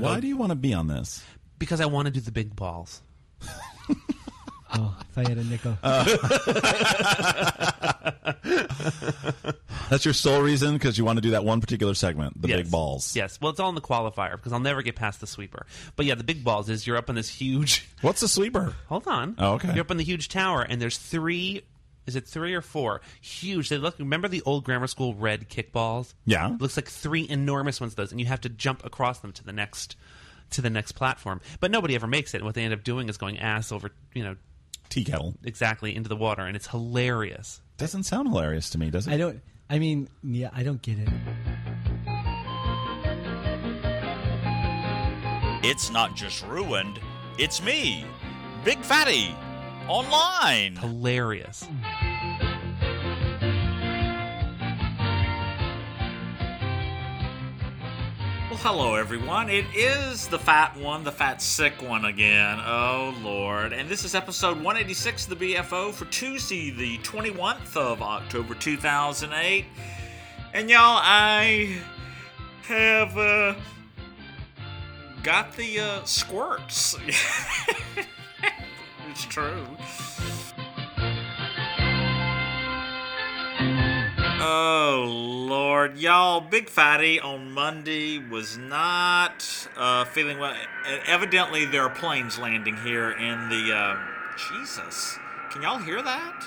Why do you want to be on this? Because I want to do the big balls. Oh, if I had a nickel. That's your sole reason? Because you want to do that one particular segment, the big balls. Yes. Well, it's all in the qualifier because I'll never get past the sweeper. But yeah, the big balls is you're up in this huge... What's the sweeper? Hold on. Oh, okay. You're up in the huge tower, and there's three... Is it 3 or 4? Huge. They look. Remember the old grammar school red kickballs? Yeah. It looks like 3 enormous ones of those, and you have to jump across them to the next platform. But nobody ever makes it. And what they end up doing is going ass over, tea kettle. Exactly, into the water, and it's hilarious. Doesn't sound hilarious to me, does it? I don't get it. It's not just ruined, it's me, Big Fatty, online. Hilarious. Well, hello everyone. It is the fat one, the fat sick one again. Oh Lord. And this is episode 186 of the BFO for Tuesday, the 21st of October 2008. And y'all, I have got the squirts. It's true. Oh, Lord. Y'all, Big Fatty on Monday was not feeling well. Evidently, there are planes landing here in the... Jesus. Can y'all hear that?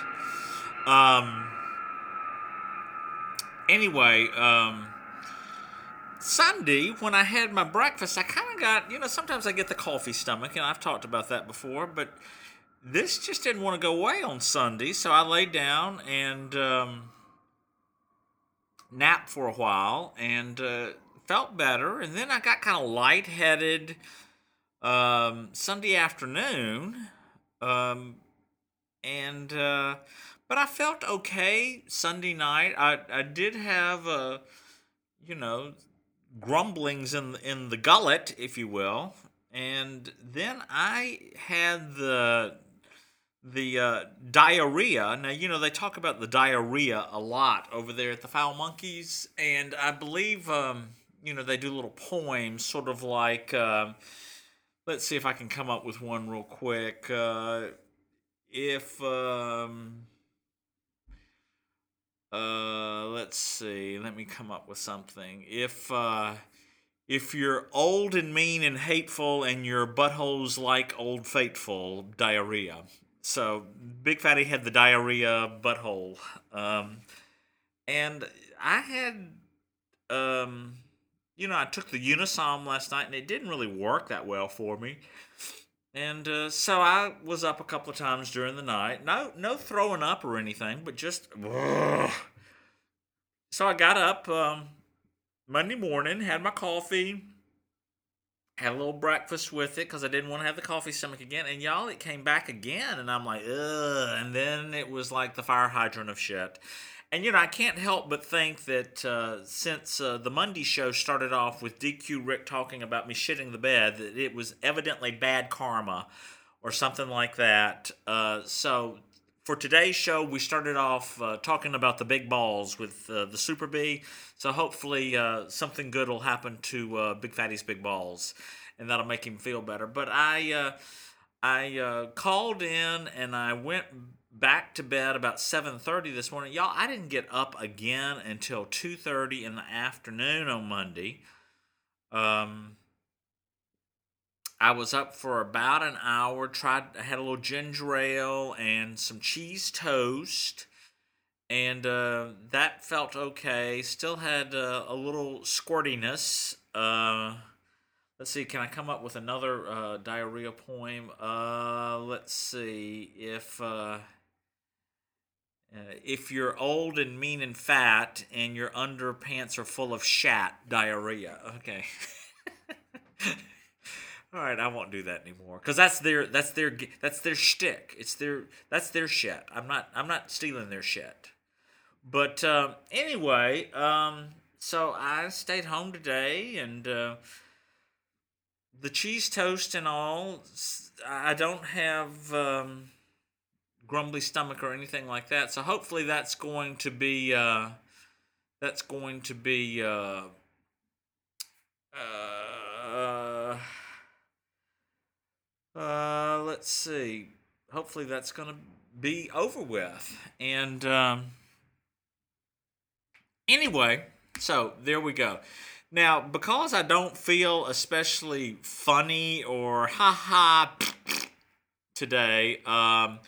Anyway, Sunday, when I had my breakfast, I kind of got... sometimes I get the coffee stomach, and I've talked about that before, but this just didn't want to go away on Sunday, so I laid down and... napped for a while and felt better, and then I got kind of lightheaded Sunday afternoon, but I felt okay Sunday night. I did have grumblings in the gullet, if you will, and then I had the diarrhea. Now, they talk about the diarrhea a lot over there at the Foul Monkeys, and I believe, they do little poems, sort of like, let's see if I can come up with one real quick. Let's see, let me come up with something. If you're old and mean and hateful and your butthole's like Old Faithful, diarrhea. So, Big Fatty had the diarrhea butthole. And I had, I took the Unisom last night, and it didn't really work that well for me. And so I was up a couple of times during the night. No throwing up or anything, but just... Ugh. So I got up Monday morning, had my coffee... Had a little breakfast with it because I didn't want to have the coffee stomach again. And y'all, it came back again. And I'm like, ugh. And then it was like the fire hydrant of shit. And, I can't help but think that since the Monday show started off with DQ Rick talking about me shitting the bed, that it was evidently bad karma or something like that. So for today's show, we started off talking about the big balls with the Super B. So hopefully something good will happen to Big Fatty's big balls, and that'll make him feel better. But I called in, and I went back to bed about 7:30 this morning. Y'all, I didn't get up again until 2:30 in the afternoon on Monday. I was up for about an hour. I had a little ginger ale and some cheese toast. And that felt okay. Still had a little squirtiness. Let's see, can I come up with another diarrhea poem? Let's see. If you're old and mean and fat and your underpants are full of shat, diarrhea. Okay. All right, I won't do that anymore because that's their shtick. That's their shit. I'm not stealing their shit. But anyway, so I stayed home today, and the cheese toast and all. I don't have grumbly stomach or anything like that. So hopefully that's going to be let's see. Hopefully that's going to be over with. And anyway, so there we go. Now, because I don't feel especially funny or ha-ha today, I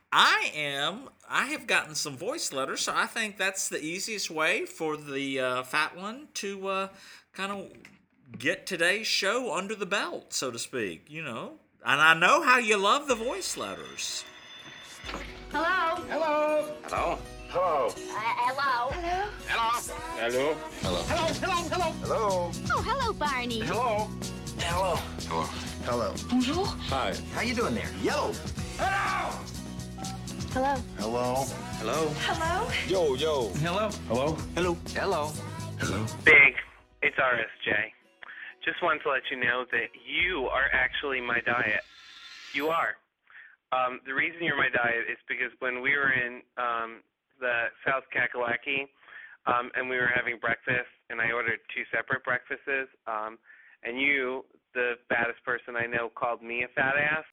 have gotten some voice letters, so I think that's the easiest way for the fat one to kind of get today's show under the belt, so to speak, you know. And I know how you love the voice letters. Hello. Hello. Hello. Hello. Hello. Hello. Hello. Hello. Hello. Hello. Oh, hello, Barney. Hello. Hello. Hello. Hello. Bonjour. Hi. How you doing there? Yellow. Hello. Hello. Hello. Hello. Hello. Yo, yo. Hello. Hello. Hello. Hello. Hello. Big, it's RSJ. Just wanted to let you know that you are actually my diet. You are. The reason you're my diet is because when we were in the South Kakalaki and we were having breakfast, and I ordered 2 separate breakfasts, and you, the fattest person I know, called me a fat ass,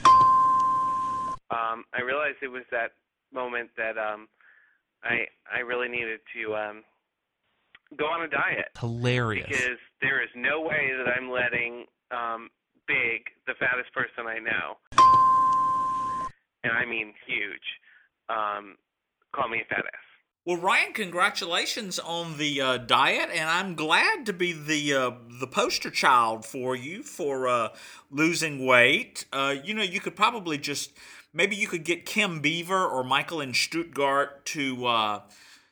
I realized it was that moment that I really needed to go on a diet. Hilarious. Because there is no way that I'm letting Big, the fattest person I know, and I mean huge, call me a fat ass. Well, Ryan, congratulations on the diet, and I'm glad to be the poster child for you for losing weight. You know, you could probably just maybe you could get Kim Beaver or Michael in Stuttgart to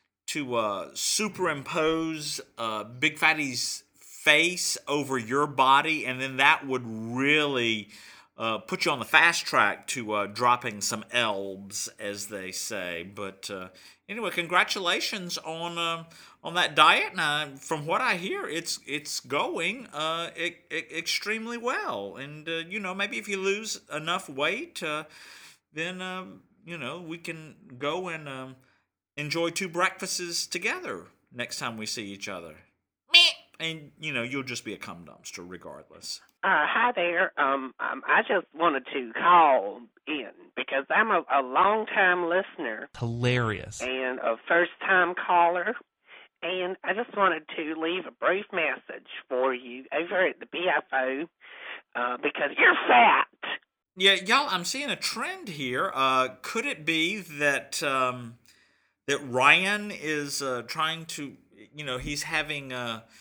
superimpose Big Fatty's face over your body, and then that would really put you on the fast track to dropping some elbs, as they say. But anyway, congratulations on that diet. Now, from what I hear, it's going extremely well. And you know, maybe if you lose enough weight, then you know, we can go and enjoy 2 breakfasts together next time we see each other. And you know, you'll just be a cum dumpster regardless. Hi there. I just wanted to call in because I'm a long-time listener. Hilarious. And a first-time caller. And I just wanted to leave a brief message for you over at the BFO because you're fat. Yeah, y'all, I'm seeing a trend here. Could it be that that Ryan is trying to, you know, he's having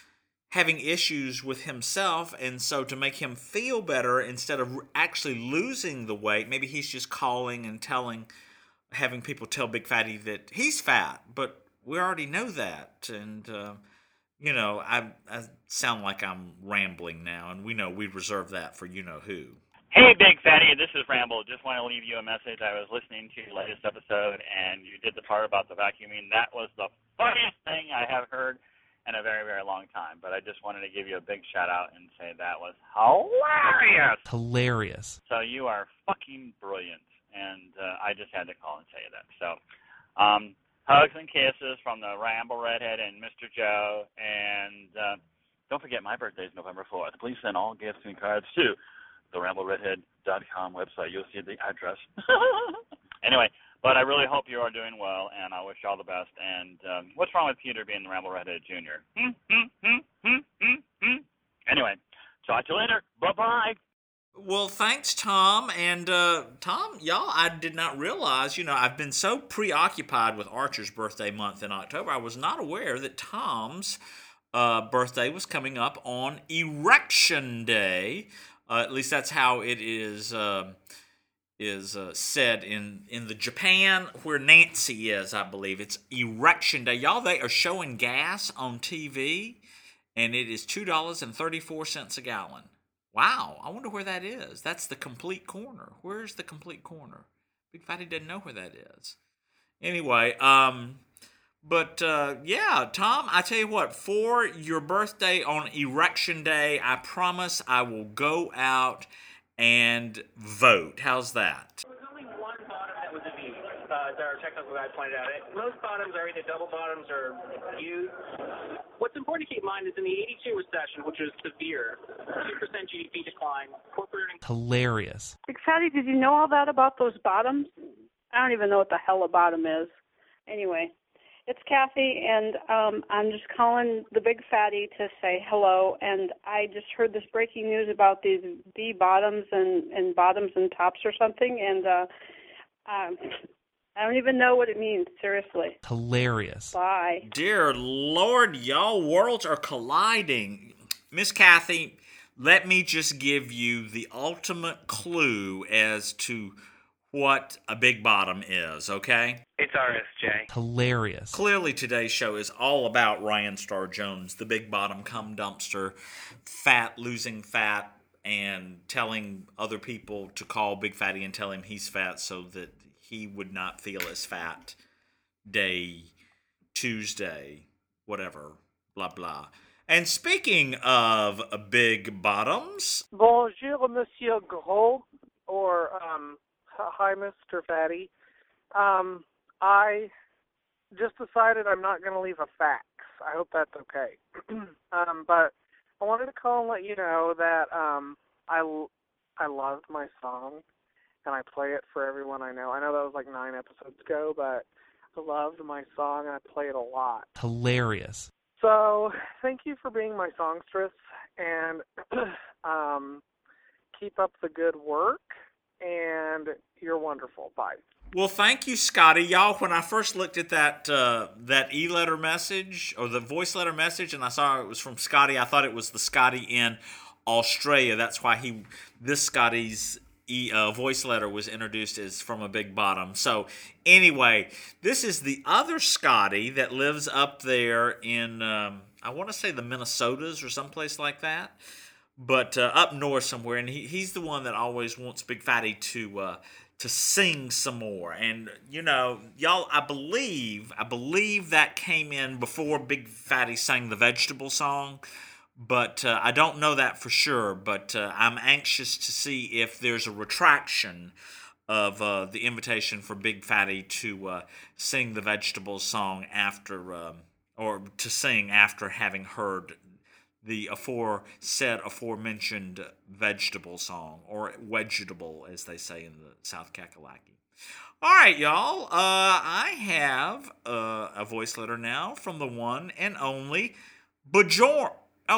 issues with himself, and so to make him feel better, instead of actually losing the weight, maybe he's just calling and having people tell Big Fatty that he's fat, but we already know that. And you know, I sound like I'm rambling now, and we know we reserve that for you know who. Hey, Big Fatty, this is Ramble. Just want to leave you a message. I was listening to your latest episode, and you did the part about the vacuuming. That was the funniest thing I have heard in a very, very long time. But I just wanted to give you a big shout-out and say that was hilarious. Hilarious. So you are fucking brilliant, and I just had to call and tell you that. So hugs and kisses from the Ramble Redhead and Mr. Joe. And don't forget, my birthday is November 4th. Please send all gifts and cards to the RambleRedhead.com website. You'll see the address. Anyway, but I really hope you are doing well, and I wish you all the best. And what's wrong with Peter being the Ramble Redhead Jr.? Anyway, talk to you later. Bye-bye. Well, thanks, Tom. And Tom, y'all, I did not realize, you know, I've been so preoccupied with Archer's birthday month in October, I was not aware that Tom's birthday was coming up on Erection Day. At least that's how it is said in the Japan where Nancy is, I believe. It's Erection Day. Y'all, they are showing gas on TV, and it is $2.34 a gallon. Wow, I wonder where that is. That's the Complete Corner. Where's the Complete Corner? Big Fatty didn't know where that is. Anyway, but yeah, Tom, I tell you what, for your birthday on Erection Day, I promise I will go out and vote. How's that? There was only one bottom that was abused. Our technical guy pointed out it. Most bottoms are either double bottoms or used. What's important to keep in mind is in the 82 recession, which was severe, 2% GDP decline, corporate... Hilarious. Big Fatty, did you know all that about those bottoms? I don't even know what the hell a bottom is. Anyway, it's Kathy, and I'm just calling the Big Fatty to say hello. And I just heard this breaking news about these bottoms and bottoms and tops or something, and I don't even know what it means, seriously. Hilarious. Bye. Dear Lord, y'all worlds are colliding. Miss Kathy, let me just give you the ultimate clue as to what a big bottom is, okay? It's RSJ. Hilarious. Clearly today's show is all about Ryan Starr Jones, the big bottom cum dumpster, losing fat, and telling other people to call Big Fatty and tell him he's fat so that he would not feel as fat day, Tuesday, whatever, blah, blah. And speaking of big bottoms... Bonjour, Monsieur Gros, or, hi, Mr. Fatty. I just decided I'm not going to leave a fax. I hope that's okay. But I wanted to call and let you know that I loved my song, and I play it for everyone I know. I know that was like 9 episodes ago, but I loved my song, and I play it a lot. Hilarious. So thank you for being my songstress, and keep up the good work, and you're wonderful. Bye. Well, thank you, Scotty. Y'all, when I first looked at that e-letter message, or the voice letter message, and I saw it was from Scotty, I thought it was the Scotty in Australia. That's why this Scotty's voice letter was introduced as from a big bottom. So anyway, this is the other Scotty that lives up there in, I want to say the Minnesotas or someplace like that, but up north somewhere. And he's the one that always wants Big Fatty to sing some more. And, you know, y'all, I believe that came in before Big Fatty sang the vegetable song. But I don't know that for sure. But I'm anxious to see if there's a retraction of the invitation for Big Fatty to sing the vegetable song after, or to sing after having heard the aforementioned vegetable song, or vegetable, as they say in the South Kakalaki. All right, y'all. I have a voice letter now from the one and only Bjorn.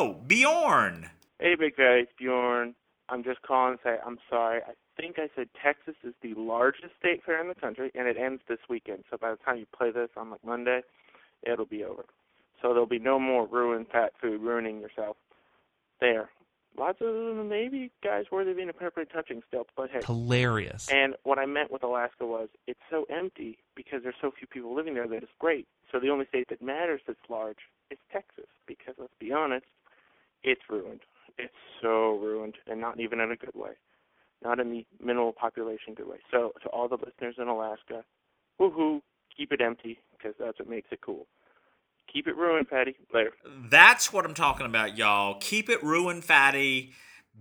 Bjorn. Hey, Big Fatty, it's Bjorn. I'm just calling to say I'm sorry. I think I said Texas is the largest state fair in the country, and it ends this weekend. So by the time you play this on like Monday, it'll be over. So there'll be no more ruined fat food ruining yourself there. Lots of maybe guys worthy of inappropriate touching still, but hey. Hilarious. And what I meant with Alaska was it's so empty because there's so few people living there that it's great. So the only state that matters that's large is Texas, because let's be honest, it's ruined. It's so ruined, and not even in a good way. Not in the minimal population good way. So to all the listeners in Alaska, woohoo, keep it empty, because that's what makes it cool. Keep it ruined, Fatty. Later. That's what I'm talking about, y'all. Keep it ruined, Fatty.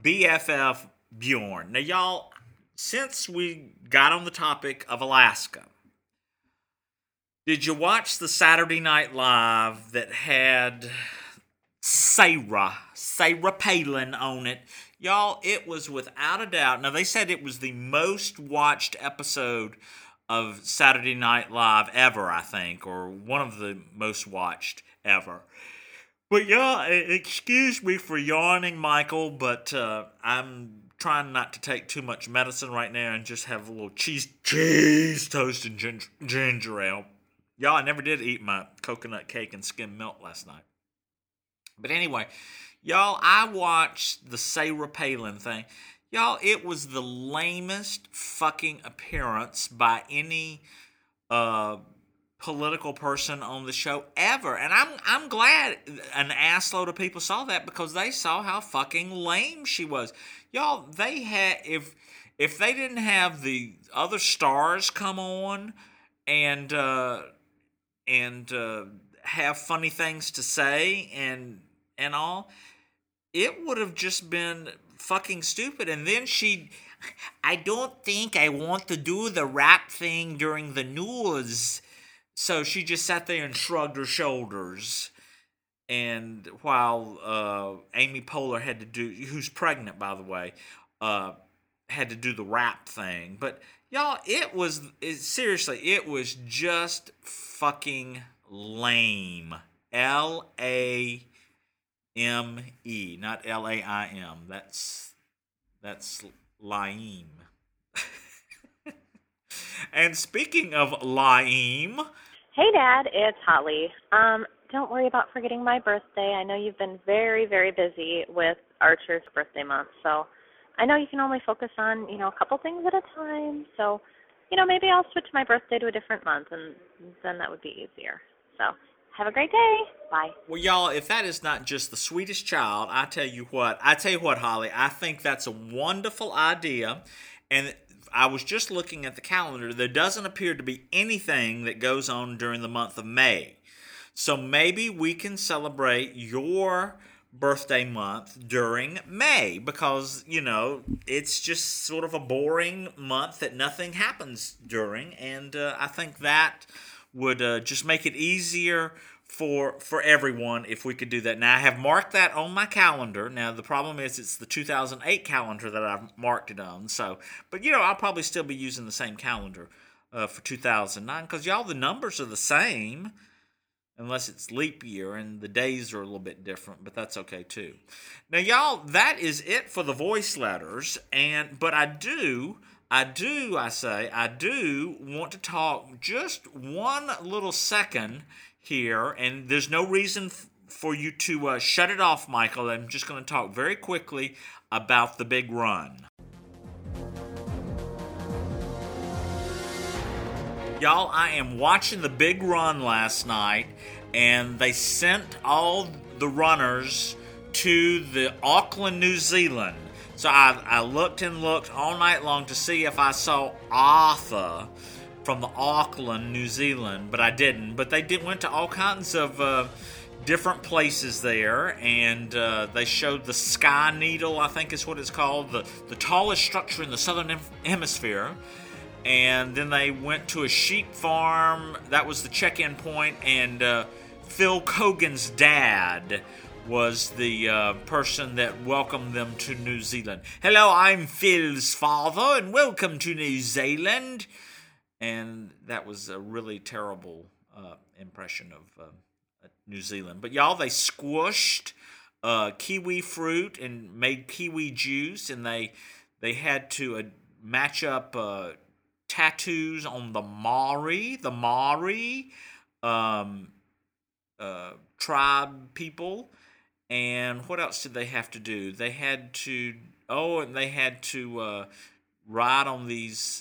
BFF Bjorn. Now, y'all, since we got on the topic of Alaska, did you watch the Saturday Night Live that had Sarah Palin on it? Y'all, it was without a doubt. Now, they said it was the most watched episode of Saturday Night Live ever, I think, or one of the most watched ever. But yeah, excuse me for yawning, Michael, but I'm trying not to take too much medicine right now and just have a little cheese toast and ginger ale. Y'all, I never did eat my coconut cake and skim milk last night. But anyway, y'all, I watched the Sarah Palin thing. Y'all, it was the lamest fucking appearance by any political person on the show ever. And I'm glad an assload of people saw that, because they saw how fucking lame she was. Y'all, they had, if they didn't have the other stars come on and have funny things to say and all, it would have just been fucking stupid. And then I don't think I want to do the rap thing during the news. So she just sat there and shrugged her shoulders. And while Amy Poehler had to do, who's pregnant, by the way, had to do the rap thing. But y'all, seriously, it was just fucking lame. Lame, not Laim. That's lame. And speaking of lame, hey Dad, it's Holly. Don't worry about forgetting my birthday. I know you've been very, very busy with Archer's birthday month, so I know you can only focus on, a couple things at a time. So, maybe I'll switch my birthday to a different month, and then that would be easier. So, have a great day. Bye. Well, y'all, if that is not just the sweetest child, I tell you what, Holly, I think that's a wonderful idea. And I was just looking at the calendar. There doesn't appear to be anything that goes on during the month of May. So maybe we can celebrate your birthday month during May because, it's just sort of a boring month that nothing happens during. And I think that would just make it easier for everyone if we could do that. Now, I have marked that on my calendar. Now, the problem is it's the 2008 calendar that I've marked it on. So, but, I'll probably still be using the same calendar for 2009 because, y'all, the numbers are the same unless it's leap year and the days are a little bit different, but that's okay too. Now, y'all, that is it for the voice letters. But I do want to talk just one little second here, and there's no reason for you to shut it off, Michael. I'm just going to talk very quickly about the big run. Y'all, I am watching the big run last night, and they sent all the runners to the Auckland, New Zealand. So I looked and looked all night long to see if I saw Arthur from the Auckland, New Zealand, but I didn't. But they went to all kinds of different places there, and they showed the Sky Needle, I think is what it's called, the tallest structure in the southern hemisphere. And then they went to a sheep farm. That was the check-in point, and Phil Kogan's dad was the person that welcomed them to New Zealand. Hello, I'm Phil's father, and welcome to New Zealand. And that was a really terrible impression of New Zealand. But y'all, they squished kiwi fruit and made kiwi juice, and they had to match up tattoos on the Maori tribe people. And what else did they have to do? They had to ride on these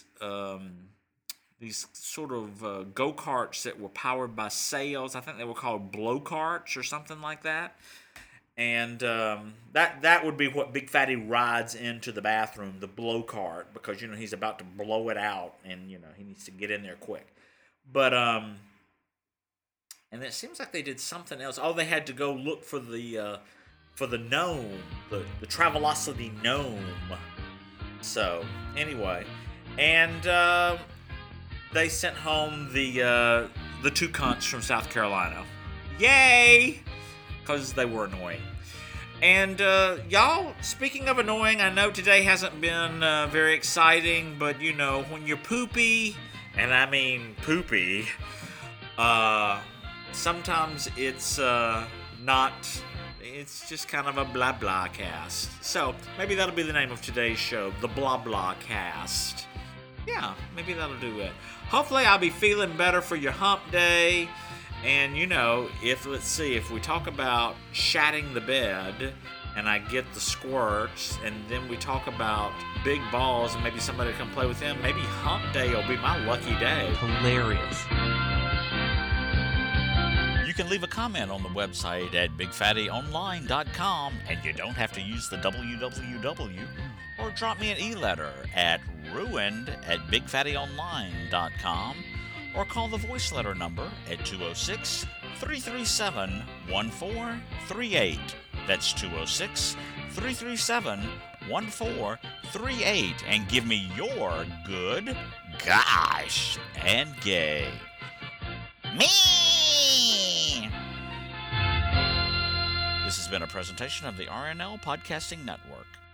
sort of go-karts that were powered by sails. I think they were called blow karts or something like that. And that would be what Big Fatty rides into the bathroom, the blow cart, because he's about to blow it out, and he needs to get in there quick. But and it seems like they did something else. Oh, they had to go look for the gnome, the Travelocity gnome. So anyway, and they sent home the two cunts from South Carolina. Yay! Because they were annoying. And y'all, speaking of annoying, I know today hasn't been very exciting, but when you're poopy, and I mean poopy, sometimes it's it's just kind of a blah blah cast. So maybe that'll be the name of today's show, the blah blah cast. Yeah, maybe that'll do it. Hopefully I'll be feeling better for your hump day. And if we talk about shatting the bed and I get the squirts, and then we talk about big balls and maybe somebody come play with them, maybe hump day will be my lucky day. Hilarious. You can leave a comment on the website at bigfattyonline.com, and you don't have to use the www, or drop me an e-letter at ruined@bigfattyonline.com, or call the voice letter number at 206-337-1438. That's 206-337-1438, and give me your good, gosh, and gay. Me! This has been a presentation of the RNL Podcasting Network.